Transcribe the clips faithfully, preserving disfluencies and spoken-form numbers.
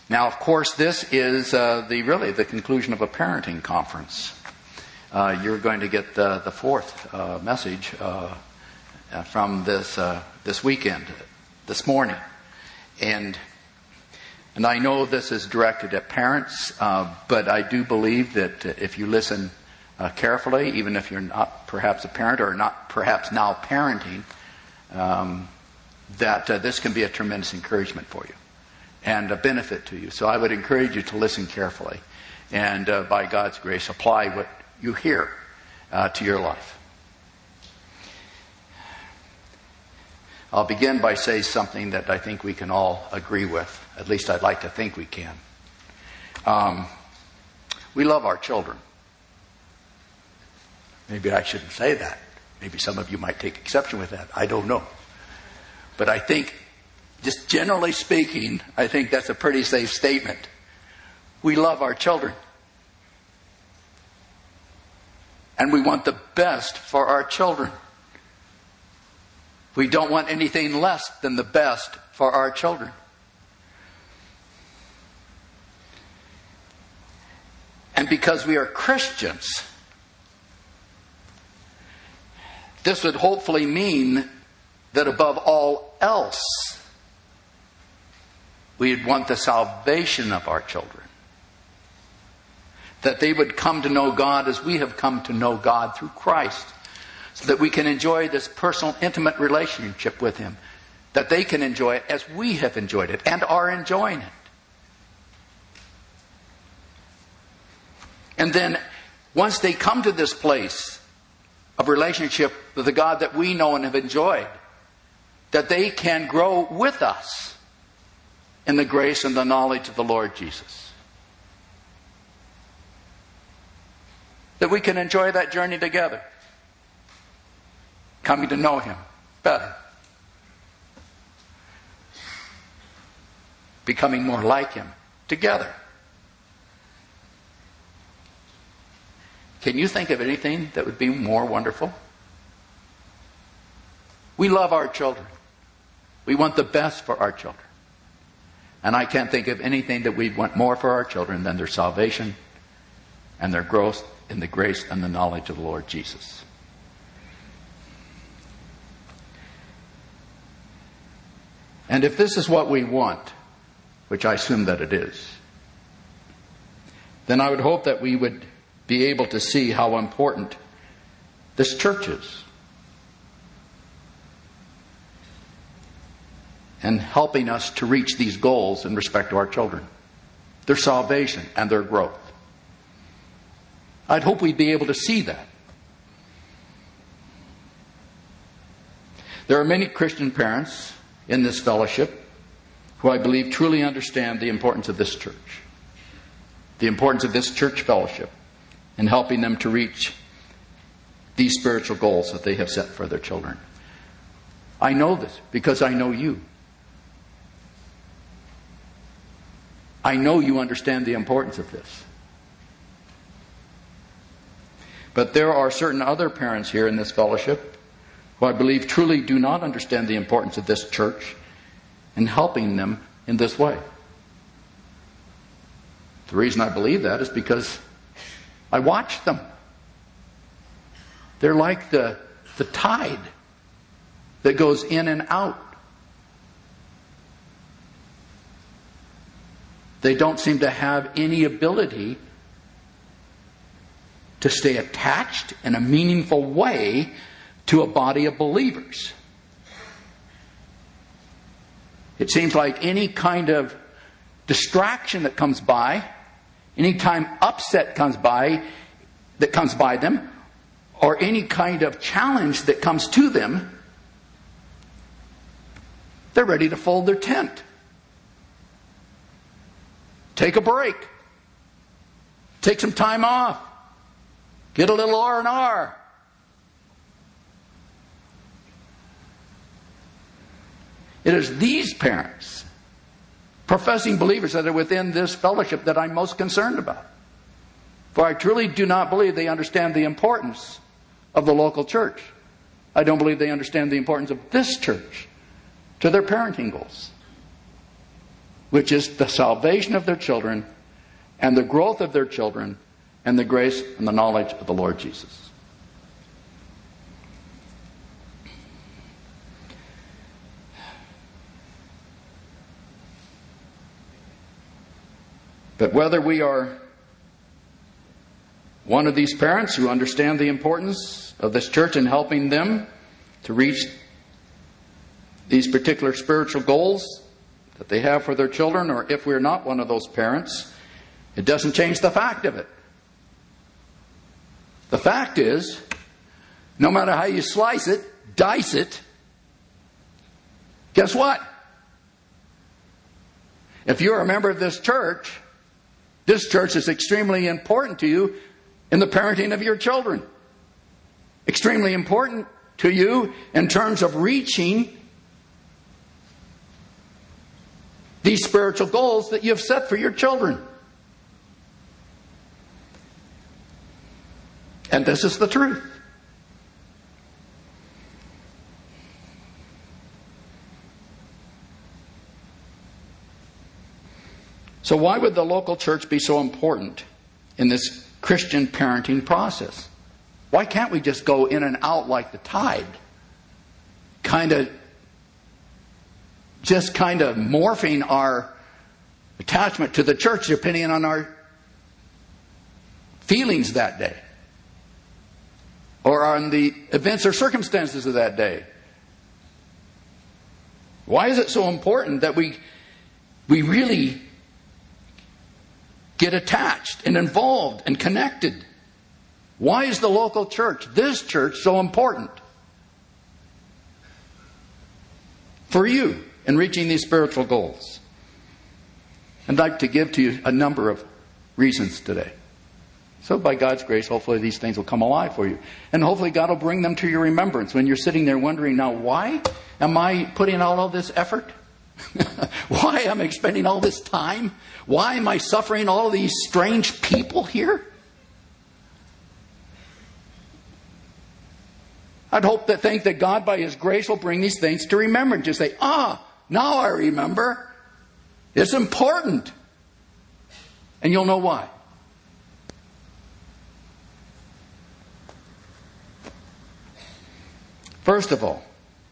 Now, of course, this is uh, the really the conclusion of a parenting conference. Uh, you're going to get the, the fourth uh, message uh, from this uh, this weekend, this morning, and and I know this is directed at parents, uh, but I do believe that if you listen uh, carefully, even if you're not perhaps a parent or not perhaps now parenting, um, that uh, this can be a tremendous encouragement for you and a benefit to you. So I would encourage you to listen carefully and uh, by God's grace apply what you hear uh, to your life. I'll begin by saying something that I think we can all agree with. At least I'd like to think we can. Um, we love our children. Maybe I shouldn't say that. Maybe some of you might take exception with that. I don't know. But I think, just generally speaking, I think that's a pretty safe statement. We love our children. And we want the best for our children. We don't want anything less than the best for our children. And because we are Christians, this would hopefully mean that above all else, we'd want the salvation of our children. That they would come to know God as we have come to know God through Christ. So that we can enjoy this personal, intimate relationship with Him. That they can enjoy it as we have enjoyed it and are enjoying it. And then, once they come to this place of relationship with the God that we know and have enjoyed, that they can grow with us in the grace and the knowledge of the Lord Jesus. That we can enjoy that journey together. Coming to know Him better. Becoming more like Him together. Can you think of anything that would be more wonderful? We love our children. We want the best for our children. And I can't think of anything that we want more for our children than their salvation and their growth in the grace and the knowledge of the Lord Jesus. And if this is what we want, which I assume that it is, then I would hope that we would be able to see how important this church is. And helping us to reach these goals in respect to our children. Their salvation and their growth. I'd hope we'd be able to see that. There are many Christian parents in this fellowship who I believe truly understand the importance of this church. The importance of this church fellowship in helping them to reach these spiritual goals that they have set for their children. I know this because I know you. I know you understand the importance of this. But there are certain other parents here in this fellowship who I believe truly do not understand the importance of this church in helping them in this way. The reason I believe that is because I watch them. They're like the, the tide that goes in and out. They don't seem to have any ability to stay attached in a meaningful way to a body of believers. It seems like any kind of distraction that comes by, any time upset comes by, that comes by them, or any kind of challenge that comes to them, they're ready to fold their tent. Take a break. Take some time off. Get a little R and R. It is these parents, professing believers that are within this fellowship, that I'm most concerned about. For I truly do not believe they understand the importance of the local church. I don't believe they understand the importance of this church to their parenting goals. which is the salvation of their children and the growth of their children and the grace and the knowledge of the Lord Jesus. But whether we are one of these parents who understand the importance of this church in helping them to reach these particular spiritual goals that they have for their children, or if we're not one of those parents, it doesn't change the fact of it. The fact is, no matter how you slice it, dice it, guess what? If you're a member of this church, this church is extremely important to you in the parenting of your children. Extremely important to you in terms of reaching these spiritual goals that you have set for your children. And this is the truth. So why would the local church be so important in this Christian parenting process? Why can't we just go in and out like the tide? Kind of, just kind of morphing our attachment to the church depending on our feelings that day, or on the events or circumstances of that day. Why is it so important that we we really get attached and involved and connected? Why is the local church, this church, so important for you in reaching these spiritual goals? I'd like to give to you a number of reasons today. So by God's grace, hopefully these things will come alive for you. And hopefully God will bring them to your remembrance when you're sitting there wondering, now why am I putting out all this effort? Why am I spending all this time? Why am I suffering all these strange people here? I'd hope to think that God, by His grace, will bring these things to remembrance. Just say, ah, now I remember. It's important. And you'll know why. First of all,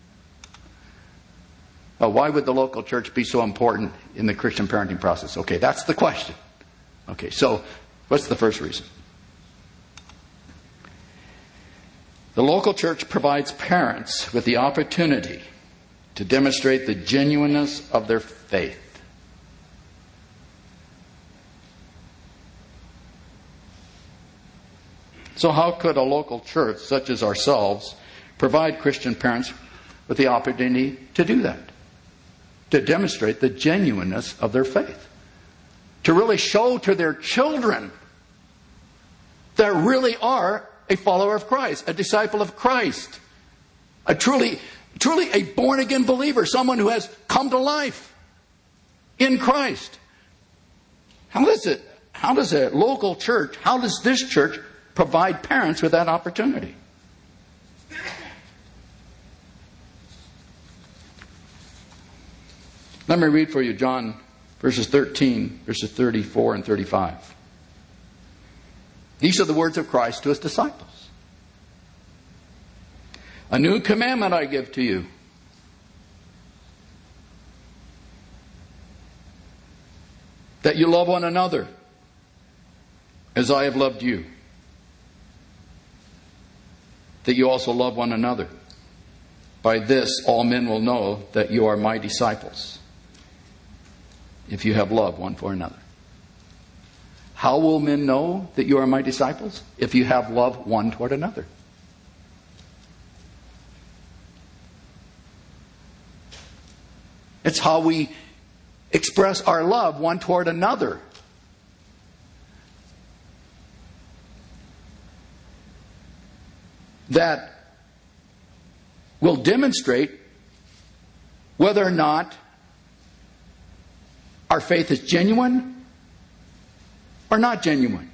well, why would the local church be so important in the Christian parenting process? Okay, that's the question. Okay, so what's the first reason? The local church provides parents with the opportunity to demonstrate the genuineness of their faith. So how could a local church such as ourselves provide Christian parents with the opportunity to do that? To demonstrate the genuineness of their faith. To really show to their children that really are a follower of Christ, a disciple of Christ, a truly, truly a born-again believer, someone who has come to life in Christ. How does it, how does a local church, how does this church provide parents with that opportunity? Let me read for you John verses thirteen, verses thirty-four and thirty-five. These are the words of Christ to His disciples. A new commandment I give to you, that you love one another as I have loved you, that you also love one another. By this all men will know that you are my disciples, if you have love one for another. How will men know that you are my disciples? If you have love one toward another. It's how we express our love one toward another. That will demonstrate whether or not our faith is genuine or not genuine.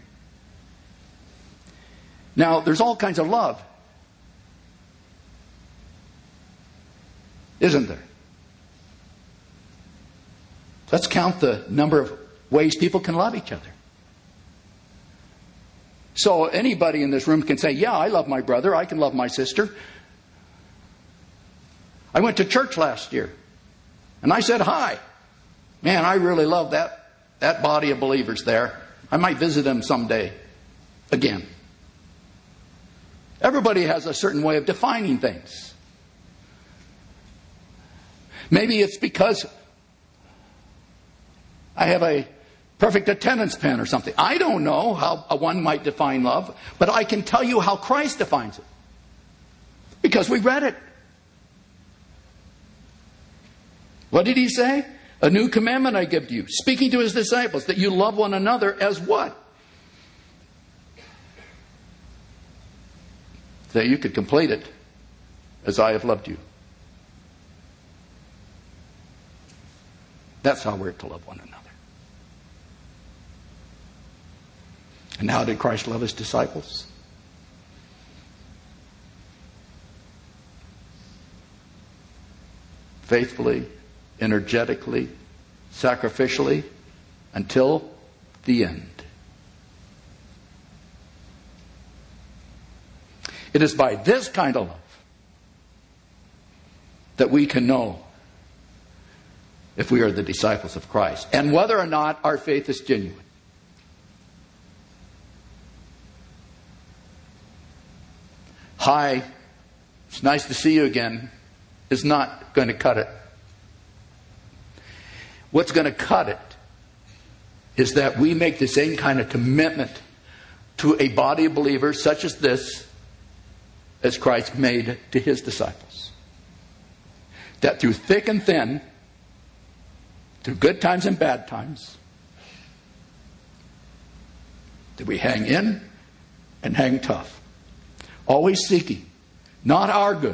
Now, there's all kinds of love, isn't there? Let's count the number of ways people can love each other. So anybody in this room can say, yeah, I love my brother. I can love my sister. I went to church last year. And I said hi. Man, I really love that, that body of believers there. I might visit them someday again. Everybody has a certain way of defining things. Maybe it's because I have a perfect attendance pen or something. I don't know how one might define love, but I can tell you how Christ defines it. Because we read it. What did he say? A new commandment I give to you, speaking to his disciples, that you love one another as what? That you could complete it as I have loved you. That's how we're to love one another. And how did Christ love his disciples? Faithfully, energetically, sacrificially, until the end. It is by this kind of love that we can know if we are the disciples of Christ, and whether or not our faith is genuine. Hi, it's nice to see you again, is not going to cut it. What's going to cut it is that we make the same kind of commitment to a body of believers such as this as Christ made to his disciples. That through thick and thin, through good times and bad times, that we hang in and hang tough. Always seeking, not our good,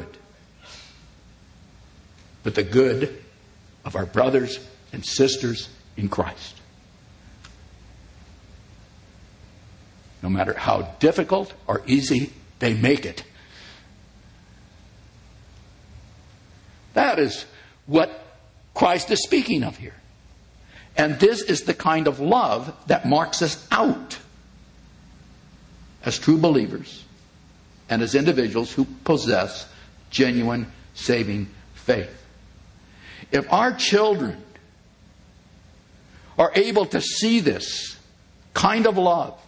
but the good of our brothers and sisters in Christ. No matter how difficult or easy they make it. That is what Christ is speaking of here. And this is the kind of love that marks us out as true believers and as individuals who possess genuine saving faith. If our children are able to see this kind of love,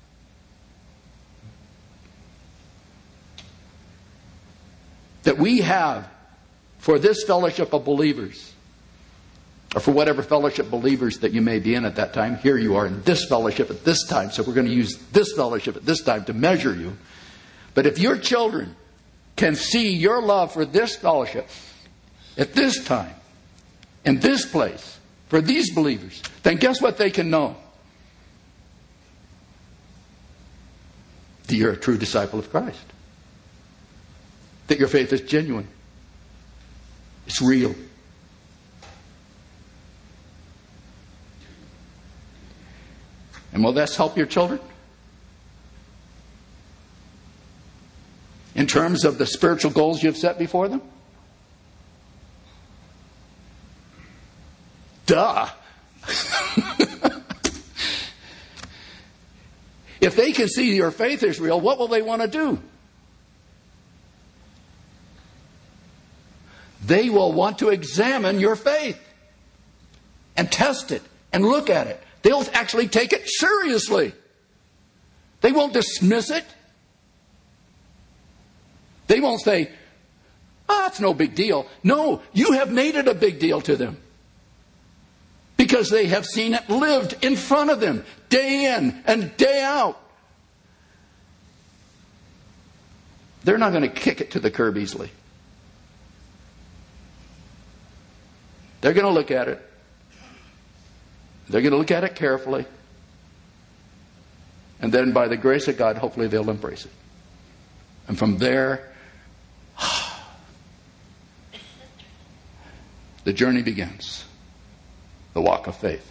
that we have for this fellowship of believers, or for whatever fellowship believers that you may be in at that time. Here you are in this fellowship at this time, so we're going to use this fellowship at this time to measure you. But if your children can see your love for this fellowship at this time, in this place, for these believers, then guess what they can know? That you're a true disciple of Christ. That your faith is genuine. It's real. And will this help your children? In terms of the spiritual goals you've set before them? Duh. If they can see your faith is real, what will they want to do? They will want to examine your faith and test it and look at it. They'll actually take it seriously. They won't dismiss it. They won't say, oh, it's no big deal. No, you have made it a big deal to them. Because they have seen it lived in front of them, day in and day out. They're not going to kick it to the curb easily. They're going to look at it. They're going to look at it carefully. And then by the grace of God, hopefully they'll embrace it. And from there, the journey begins. The walk of faith.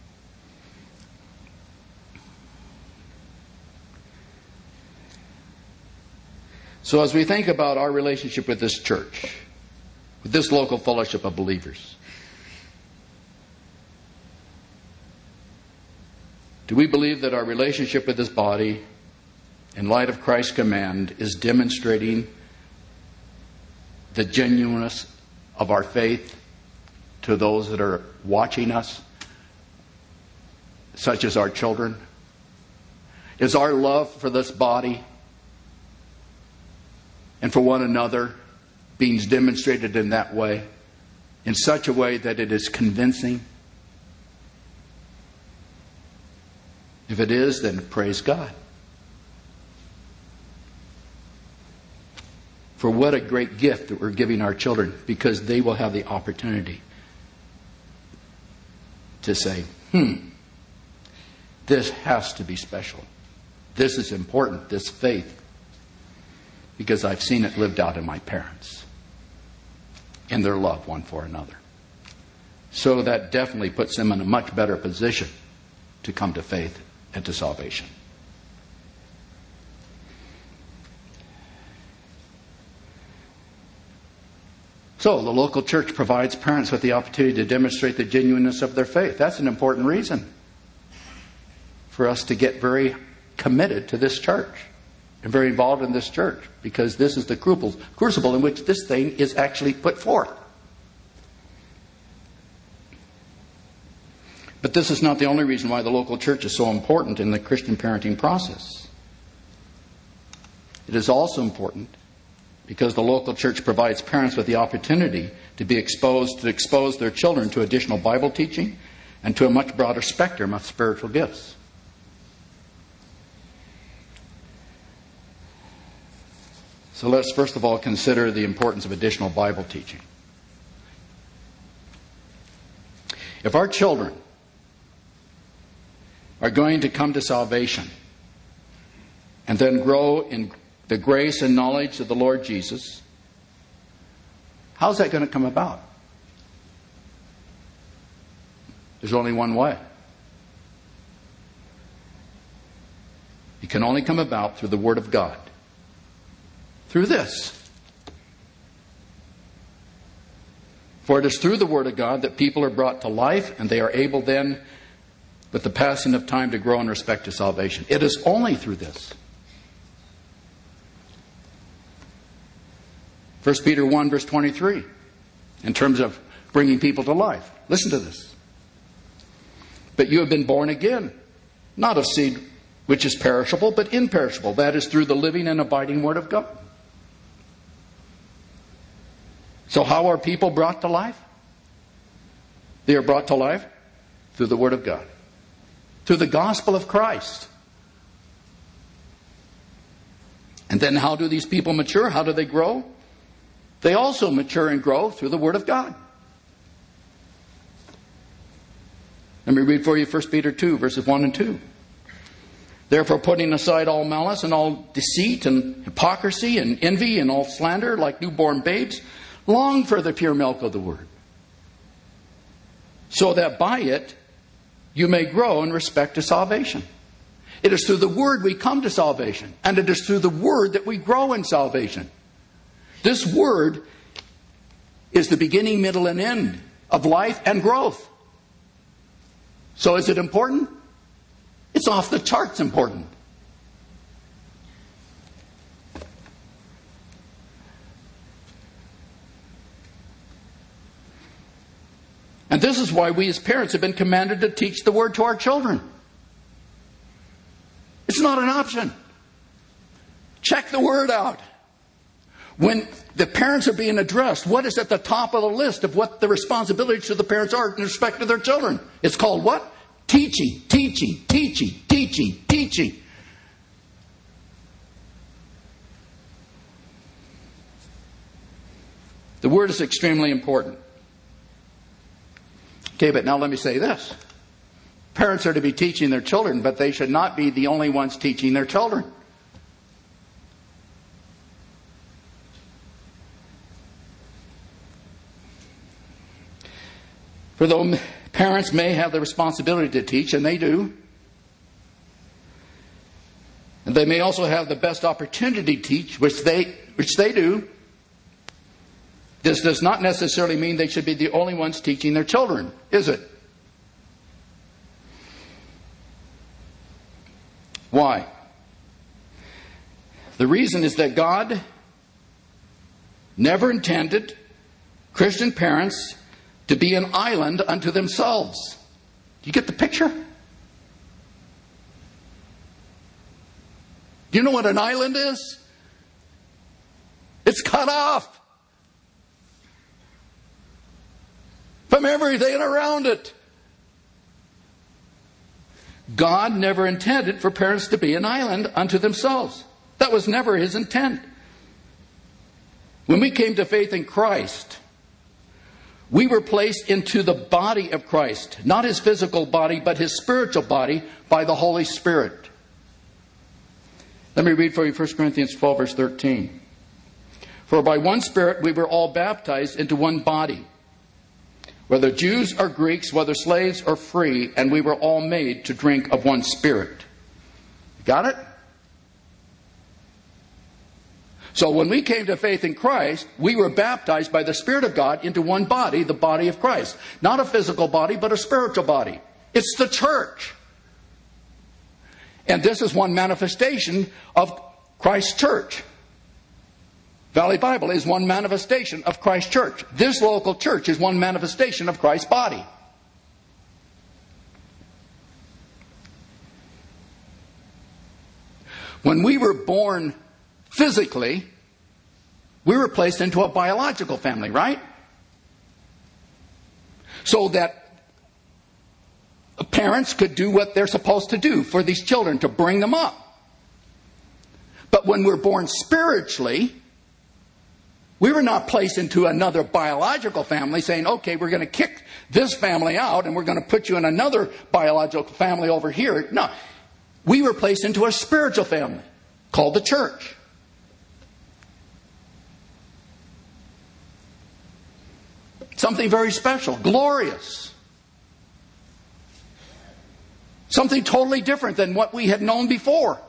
So as we think about our relationship with this church, with this local fellowship of believers, Do we believe that our relationship with this body, in light of Christ's command, is demonstrating the genuineness of our faith to those that are watching us, such as our children? Is our love for this body and for one another being demonstrated in that way, in such a way that it is convincing? If it is, then praise God. For what a great gift that we're giving our children, because they will have the opportunity to say, hmm, this has to be special. This is important, this faith, because I've seen it lived out in my parents, in their love one for another. So that definitely puts them in a much better position to come to faith and to salvation. So the local church provides parents with the opportunity to demonstrate the genuineness of their faith. That's an important reason for us to get very committed to this church and very involved in this church, because this is the crucible in which this thing is actually put forth. But this is not the only reason why the local church is so important in the Christian parenting process. It is also important because the local church provides parents with the opportunity to be exposed, to expose their children to additional Bible teaching and to a much broader spectrum of spiritual gifts. So let's first of all consider the importance of additional Bible teaching. If our children are going to come to salvation and then grow in the grace and knowledge of the Lord Jesus, how's that going to come about? There's only one way. It can only come about through the Word of God. Through this. For it is through the Word of God that people are brought to life, and they are able then, with the passing of time, to grow in respect to salvation. It is only through this. First Peter one, verse twenty-three, in terms of bringing people to life. Listen to this. But you have been born again, not of seed which is perishable, but imperishable. That is through the living and abiding Word of God. So how are people brought to life? They are brought to life through the Word of God, through the gospel of Christ. And then how do these people mature? How do they grow? They also mature and grow through the Word of God. Let me read for you First Peter two, verses one and two. Therefore, putting aside all malice and all deceit and hypocrisy and envy and all slander, like newborn babes, long for the pure milk of the Word, so that by it you may grow in respect to salvation. It is through the Word we come to salvation, and it is through the Word that we grow in salvation. This Word is the beginning, middle, and end of life and growth. So is it important? It's off the charts important. And this is why we as parents have been commanded to teach the Word to our children. It's not an option. Check the Word out. When the parents are being addressed, what is at the top of the list of what the responsibilities of the parents are in respect to their children? It's called what? Teaching, teaching, teaching, teaching, teaching. The Word is extremely important. Okay, but now let me say this. Parents are to be teaching their children, but they should not be the only ones teaching their children. For though parents may have the responsibility to teach, and they do, and they may also have the best opportunity to teach, which they which they do, this does not necessarily mean they should be the only ones teaching their children, is it? Why? The reason is that God never intended Christian parents to be an island unto themselves. Do you get the picture? Do you know what an island is? It's cut off from everything around it. God never intended for parents to be an island unto themselves. That was never His intent. When we came to faith in Christ, we were placed into the body of Christ. Not His physical body, but His spiritual body by the Holy Spirit. Let me read for you First Corinthians twelve, verse thirteen. For by one Spirit we were all baptized into one body, whether Jews or Greeks, whether slaves or free, and we were all made to drink of one Spirit. Got it? So when we came to faith in Christ, we were baptized by the Spirit of God into one body, the body of Christ. Not a physical body, but a spiritual body. It's the church. And this is one manifestation of Christ's church. Valley Bible is one manifestation of Christ's church. This local church is one manifestation of Christ's body. When we were born physically, we were placed into a biological family, right? So that parents could do what they're supposed to do for these children, to bring them up. But when we're born spiritually, we were not placed into another biological family saying, okay, we're going to kick this family out and we're going to put you in another biological family over here. No. We were placed into a spiritual family called the church. Something very special, glorious. Something totally different than what we had known before.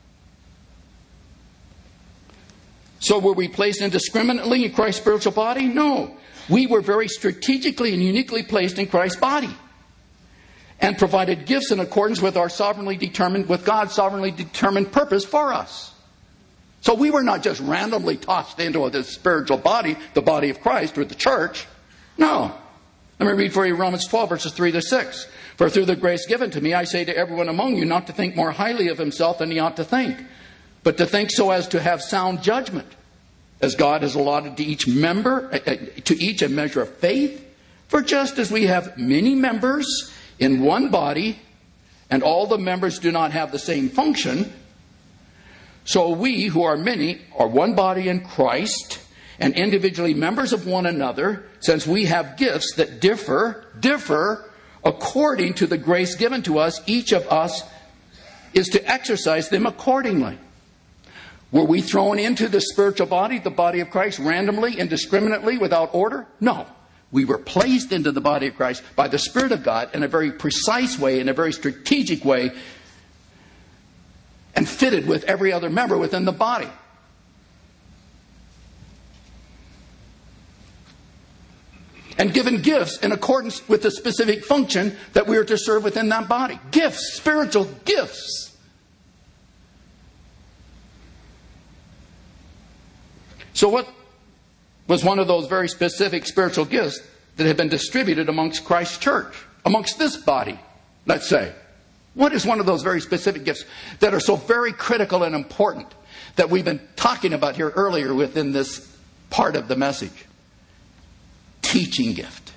So were we placed indiscriminately in Christ's spiritual body? No. We were very strategically and uniquely placed in Christ's body. And provided gifts in accordance with our sovereignly determined, with God's sovereignly determined purpose for us. So we were not just randomly tossed into this spiritual body, the body of Christ, or the church. No. Let me read for you Romans twelve, verses three to six. For through the grace given to me, I say to everyone among you not to think more highly of himself than he ought to think, but to think so as to have sound judgment, as God has allotted to each member, to each a measure of faith. For just as we have many members in one body, and all the members do not have the same function, so we who are many are one body in Christ, and individually members of one another, since we have gifts that differ, differ according to the grace given to us, each of us is to exercise them accordingly. Were we thrown into the spiritual body, the body of Christ, randomly, indiscriminately, without order? No. We were placed into the body of Christ by the Spirit of God in a very precise way, in a very strategic way, and fitted with every other member within the body. And given gifts in accordance with the specific function that we are to serve within that body. Gifts, spiritual gifts. So what was one of those very specific spiritual gifts that had been distributed amongst Christ's church? Amongst this body, let's say. What is one of those very specific gifts that are so very critical and important that we've been talking about here earlier within this part of the message? Teaching gift.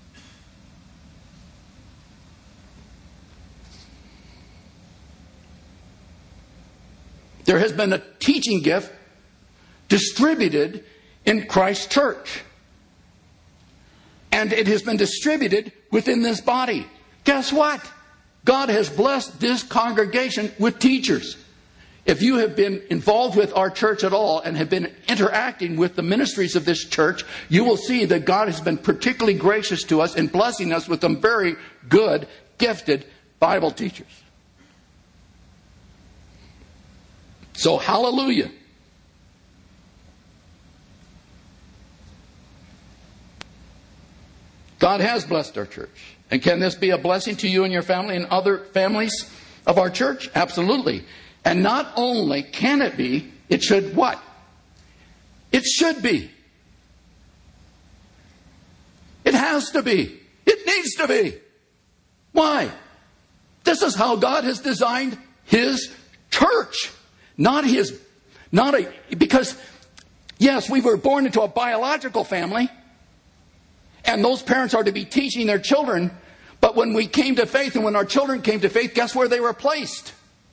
There has been a teaching gift distributed in Christ's church. And it has been distributed within this body. Guess what? God has blessed this congregation with teachers. If you have been involved with our church at all and have been interacting with the ministries of this church, you will see that God has been particularly gracious to us in blessing us with some very good, gifted Bible teachers. So, hallelujah. God has blessed our church. And can this be a blessing to you and your family and other families of our church? Absolutely. And not only can it be, it should what? It should be. It has to be. It needs to be. Why? This is how God has designed His church. Not His, not a, because, yes, we were born into a biological family, and those parents are to be teaching their children, but when we came to faith and when our children came to faith, guess where they were placed?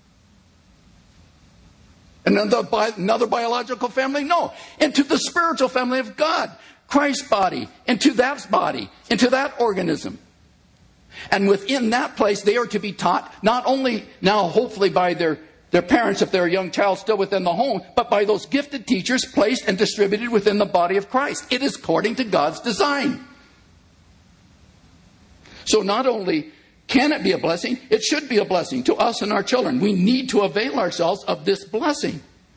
Another, another biological family? No. Into the spiritual family of God. Christ's body. Into that body. Into that organism. And within that place, they are to be taught not only now, hopefully by their, their parents, if they're a young child still within the home, but by those gifted teachers placed and distributed within the body of Christ. It is according to God's design. So not only can it be a blessing, it should be a blessing to us and our children. We need to avail ourselves of this blessing.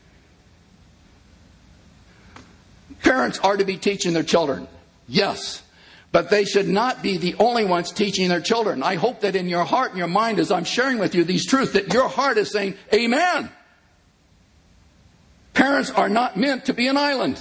Parents are to be teaching their children. Yes. But they should not be the only ones teaching their children. I hope that in your heart and your mind, as I'm sharing with you these truths, that your heart is saying, Amen. Parents are not meant to be an island.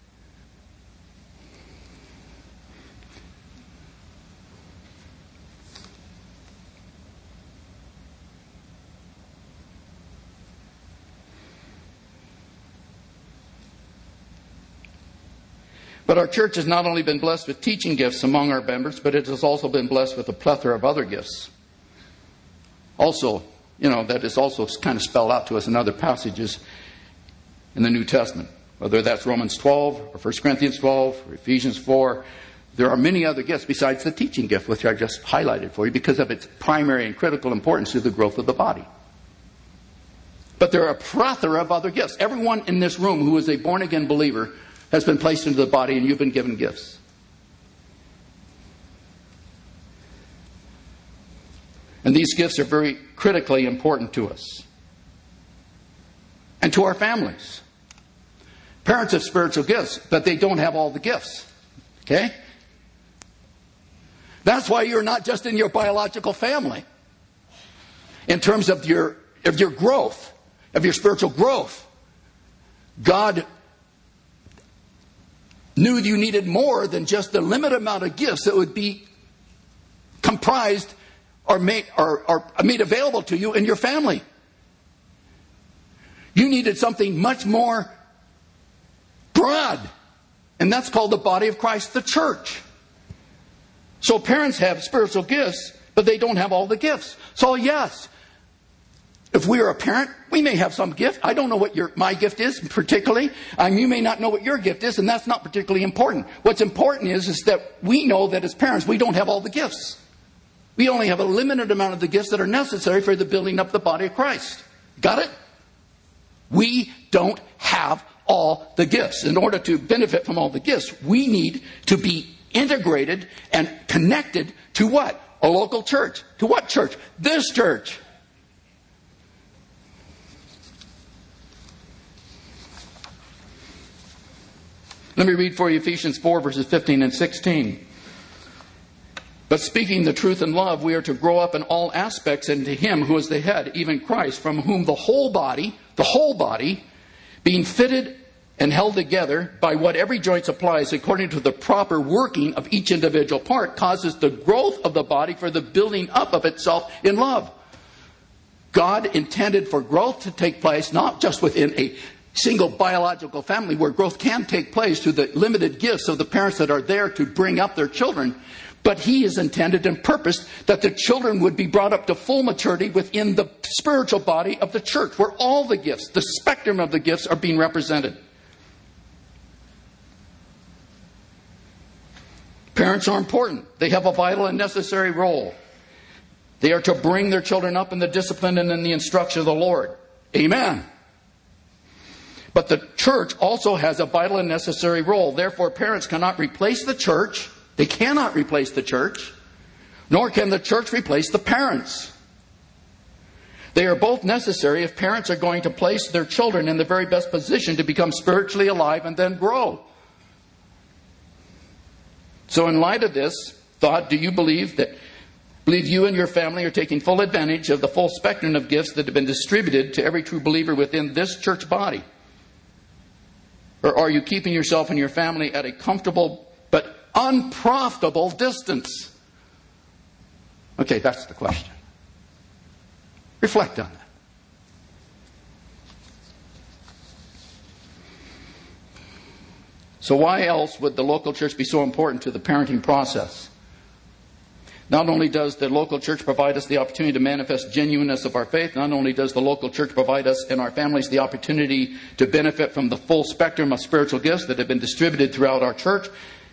But our church has not only been blessed with teaching gifts among our members, but it has also been blessed with a plethora of other gifts. Also, you know, that is also kind of spelled out to us in other passages in the New Testament. Whether that's Romans twelve, or First Corinthians twelve, or Ephesians four. There are many other gifts besides the teaching gift, which I just highlighted for you because of its primary and critical importance to the growth of the body. But there are a plethora of other gifts. Everyone in this room who is a born-again believer has been placed into the body, and you've been given gifts. And these gifts are very critically important to us and to our families. Parents have spiritual gifts, but they don't have all the gifts. Okay? That's why you're not just in your biological family in terms of your, of your growth, of your spiritual growth. God knew you needed more than just the limited amount of gifts that would be comprised or made, or, or made available to you in your family. You needed something much more broad. And that's called the body of Christ, the church. So parents have spiritual gifts, but they don't have all the gifts. So yes, if we are a parent, we may have some gift. I don't know what your my gift is particularly. Um, you may not know what your gift is, and that's not particularly important. What's important is, is that we know that as parents, we don't have all the gifts. We only have a limited amount of the gifts that are necessary for the building up the body of Christ. Got it? We don't have all the gifts. In order to benefit from all the gifts, we need to be integrated and connected to what? A local church. To what church? This church. Let me read for you Ephesians four, verses fifteen and sixteen. But speaking the truth in love, we are to grow up in all aspects into Him who is the head, even Christ, from whom the whole body, the whole body, being fitted and held together by what every joint supplies according to the proper working of each individual part, causes the growth of the body for the building up of itself in love. God intended for growth to take place not just within a single biological family where growth can take place through the limited gifts of the parents that are there to bring up their children. But He is intended and purposed that the children would be brought up to full maturity within the spiritual body of the church, where all the gifts, the spectrum of the gifts, are being represented. Parents are important. They have a vital and necessary role. They are to bring their children up in the discipline and in the instruction of the Lord. Amen. But the church also has a vital and necessary role. Therefore, parents cannot replace the church. They cannot replace the church. Nor can the church replace the parents. They are both necessary if parents are going to place their children in the very best position to become spiritually alive and then grow. So in light of this thought, do you believe that believe you and your family are taking full advantage of the full spectrum of gifts that have been distributed to every true believer within this church body? Or are you keeping yourself and your family at a comfortable but unprofitable distance? Okay, that's the question. Reflect on that. So why else would the local church be so important to the parenting process? Not only does the local church provide us the opportunity to manifest genuineness of our faith, not only does the local church provide us and our families the opportunity to benefit from the full spectrum of spiritual gifts that have been distributed throughout our church,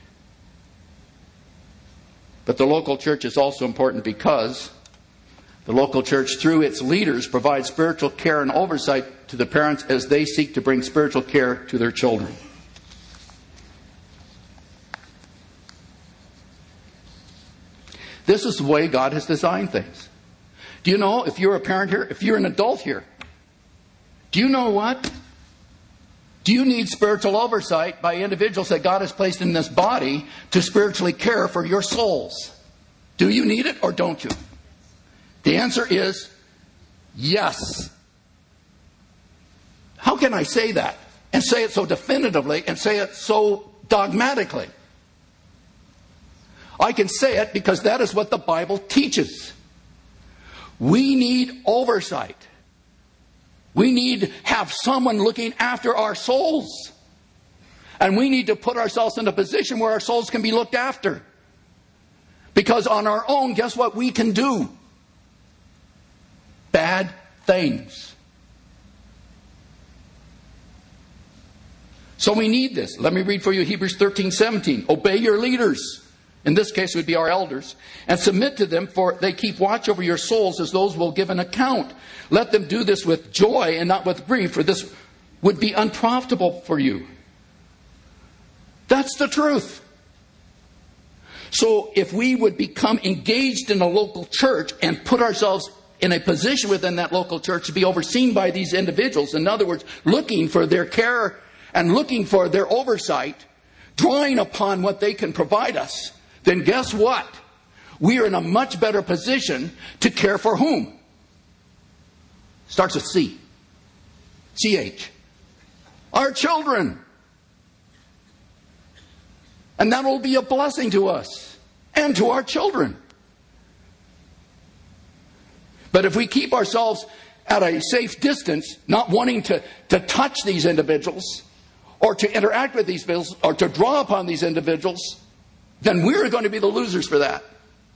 but the local church is also important because the local church, through its leaders, provides spiritual care and oversight to the parents as they seek to bring spiritual care to their children. This is the way God has designed things. Do you know, if you're a parent here, if you're an adult here, do you know what? Do you need spiritual oversight by individuals that God has placed in this body to spiritually care for your souls? Do you need it or don't you? The answer is yes. How can I say that and say it so definitively and say it so dogmatically? I can say it because that is what the Bible teaches. We need oversight. We need to have someone looking after our souls. And we need to put ourselves in a position where our souls can be looked after. Because on our own, guess what we can do? Bad things. So we need this. Let me read for you Hebrews thirteen seventeen. Obey your leaders. In this case, it would be our elders. And submit to them, for they keep watch over your souls as those will give an account. Let them do this with joy and not with grief, for this would be unprofitable for you. That's the truth. So if we would become engaged in a local church and put ourselves in a position within that local church to be overseen by these individuals, in other words, looking for their care and looking for their oversight, drawing upon what they can provide us, then guess what? We are in a much better position to care for whom? Starts with C. C H. Our children. And that will be a blessing to us and to our children. But if we keep ourselves at a safe distance, not wanting to, to touch these individuals or to interact with these individuals or to draw upon these individuals, then we're going to be the losers for that.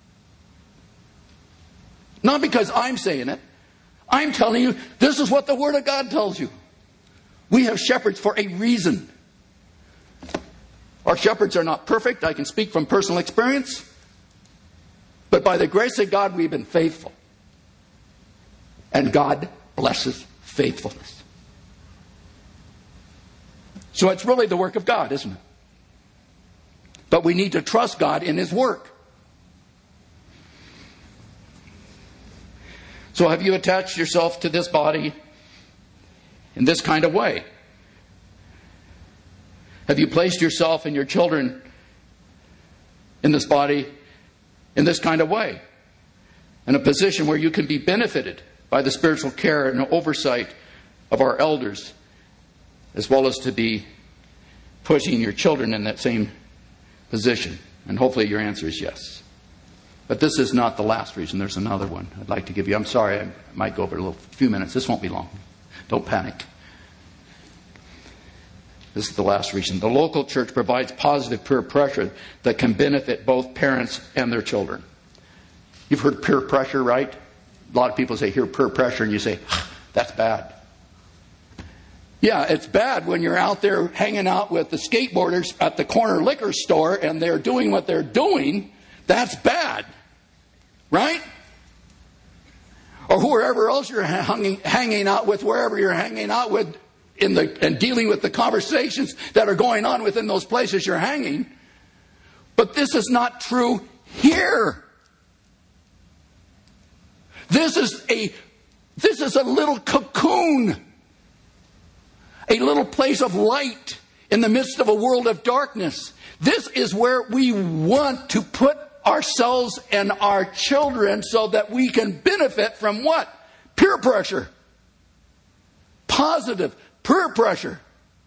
Not because I'm saying it. I'm telling you, this is what the Word of God tells you. We have shepherds for a reason. Our shepherds are not perfect. I can speak from personal experience. But by the grace of God, we've been faithful. And God blesses faithfulness. So it's really the work of God, isn't it? But we need to trust God in His work. So have you attached yourself to this body in this kind of way? Have you placed yourself and your children in this body in this kind of way? In a position where you can be benefited by the spiritual care and oversight of our elders, as well as to be pushing your children in that same position? And hopefully your answer is yes. But this is not the last reason. There's another one I'd like to give you. I'm sorry, I might go over a little, few minutes. This won't be long. Don't panic. This is the last reason. The local church provides positive peer pressure that can benefit both parents and their children. You've heard peer pressure, right? A lot of people say, hear peer pressure, and you say, that's bad. Yeah, it's bad when you're out there hanging out with the skateboarders at the corner liquor store and they're doing what they're doing. That's bad. Right? Or whoever else you're hanging, hanging out with, wherever you're hanging out with, in the and dealing with the conversations that are going on within those places you're hanging. But this is not true here. This is a this is a little cocoon. A little place of light in the midst of a world of darkness. This is where we want to put ourselves and our children so that we can benefit from what? Peer pressure. Positive peer pressure.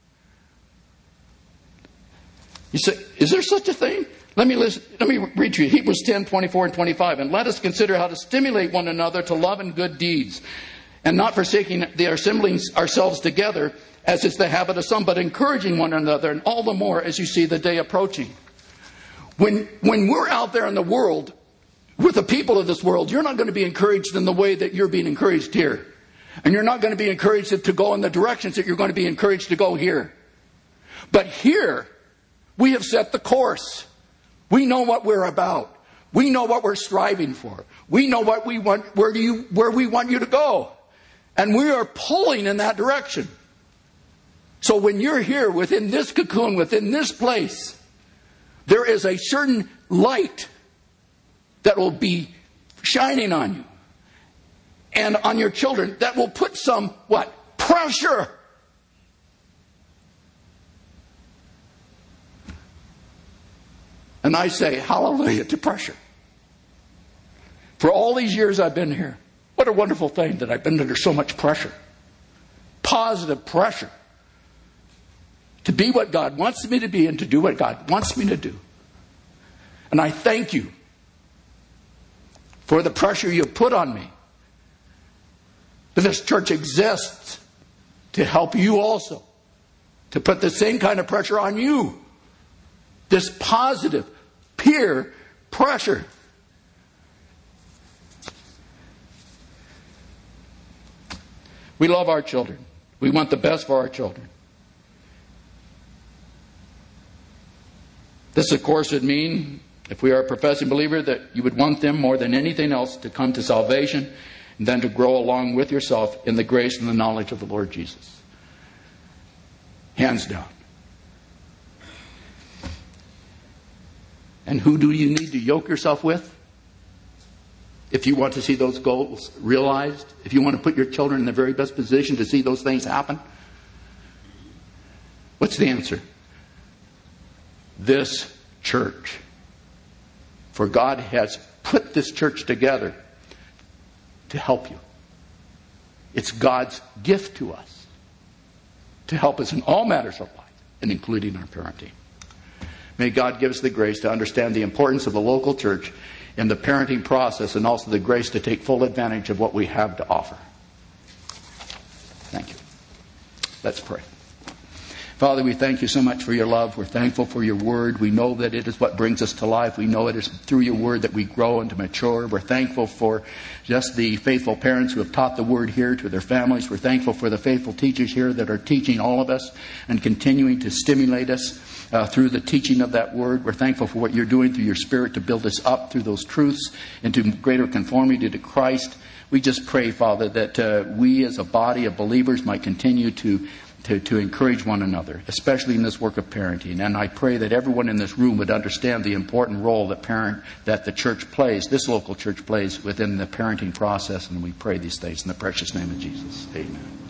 You say, is there such a thing? Let me listen, let me read to you Hebrews ten, twenty-four and twenty-five. And let us consider how to stimulate one another to love and good deeds, and not forsaking the assembling ourselves together, as is the habit of some, but encouraging one another, and all the more as you see the day approaching. When, when we're out there in the world, with the people of this world, you're not going to be encouraged in the way that you're being encouraged here. And you're not going to be encouraged to go in the directions that you're going to be encouraged to go here. But here, we have set the course. We know what we're about. We know what we're striving for. We know what we want, where do you, where we want you to go. And we are pulling in that direction. So when you're here within this cocoon, within this place, there is a certain light that will be shining on you and on your children that will put some, what? Pressure. And I say, hallelujah to pressure. For all these years I've been here, what a wonderful thing that I've been under so much pressure. Positive pressure. To be what God wants me to be and to do what God wants me to do. And I thank you for the pressure you put on me. But this church exists to help you also. To put the same kind of pressure on you. This positive peer pressure. We love our children. We want the best for our children. This, of course, would mean, if we are a professing believer, that you would want them more than anything else to come to salvation and then to grow along with yourself in the grace and the knowledge of the Lord Jesus. Hands down. And who do you need to yoke yourself with? If you want to see those goals realized, if you want to put your children in the very best position to see those things happen, what's the answer? This church. For God has put this church together to help you. It's God's gift to us to help us in all matters of life, and including our parenting. May God give us the grace to understand the importance of the local church in the parenting process, and also the grace to take full advantage of what we have to offer. Thank you. Let's pray. Father, we thank you so much for your love. We're thankful for your word. We know that it is what brings us to life. We know it is through your word that we grow and to mature. We're thankful for just the faithful parents who have taught the word here to their families. We're thankful for the faithful teachers here that are teaching all of us and continuing to stimulate us uh, through the teaching of that word. We're thankful for what you're doing through your Spirit to build us up through those truths into greater conformity to Christ. We just pray, Father, that uh, we as a body of believers might continue to To, to encourage one another, especially in this work of parenting. And I pray that everyone in this room would understand the important role that parent that the church plays, this local church plays within the parenting process. And we pray these things in the precious name of Jesus. Amen.